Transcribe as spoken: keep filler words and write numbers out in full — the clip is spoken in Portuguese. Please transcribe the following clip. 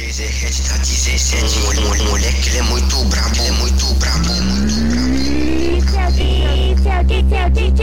dezessete, tá dezessete. Mole- Moleque, ele é muito brabo, ele é muito brabo, muito brabo. Seu D J, seu D J,